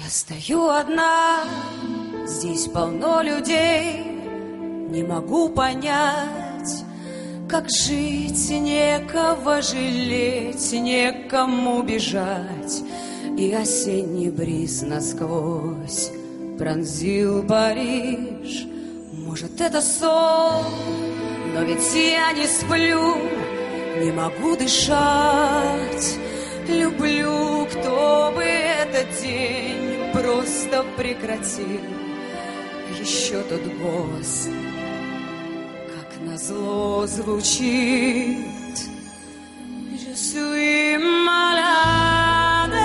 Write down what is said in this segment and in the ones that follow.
Стою одна, здесь полно людей, не могу понять, как жить, некого жалеть, некому бежать. И осенний бриз насквозь пронзил Париж. Может, это сон, но ведь я не сплю, не могу дышать. Люблю, кто бы этот день просто прекратил. Еще тот голос, как назло, звучит: Je suis malade,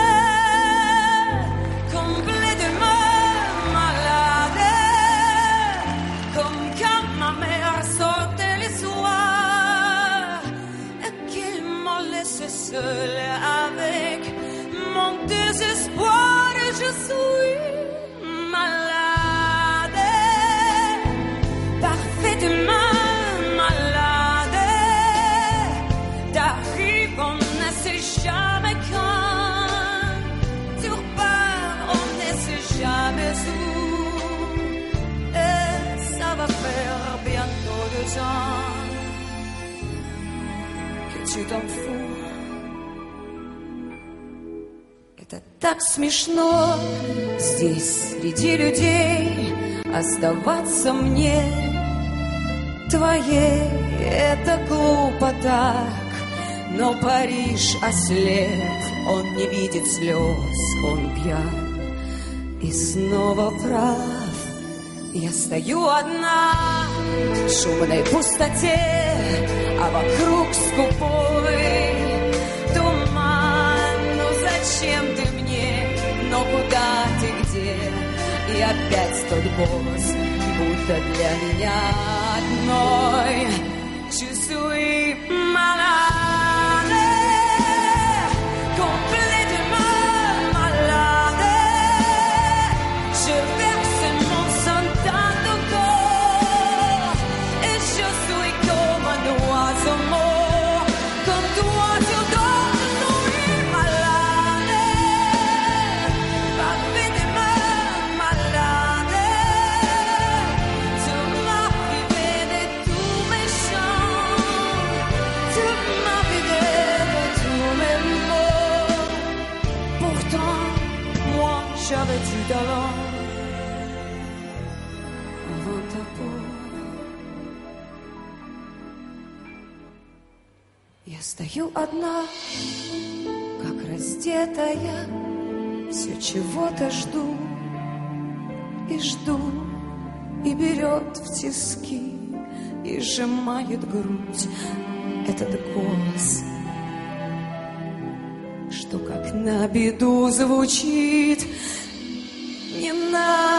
complètement malade, comme quand ma mère sortait le soir et qu'il m'a laissé seule avec mon désespoir. Et je suis malade, parfaitement malade. T'arrives, on ne sait jamais quand. Tu repars, on ne sait jamais où. Et ça va faire bientôt 2 ans que tu t'en fous. Это так смешно здесь среди людей оставаться мне твоей. Это глупо так, но Париж ослеп, он не видит слез, он пьян и снова прав. Я стою одна в шумной пустоте, а вокруг скупой туман. Ну зачем ты мне, но куда ты, где? И опять тот голос, будто для меня одной. Je suis malade, complètement malade. Je verse mon sang dans ton corps et je suis comme un oiseau mort. Comme toi sur d'autres, je suis malade, parfaitement malade. Tu m'as privé de tous mes chants, tu m'as vidé de tous mes mots. Pourtant, moi j'avais du talent avant ta peau. Я стою одна, как раздетая, все чего-то жду, и берет в тиски, и сжимает грудь этот голос, что как на беду звучит: не надо.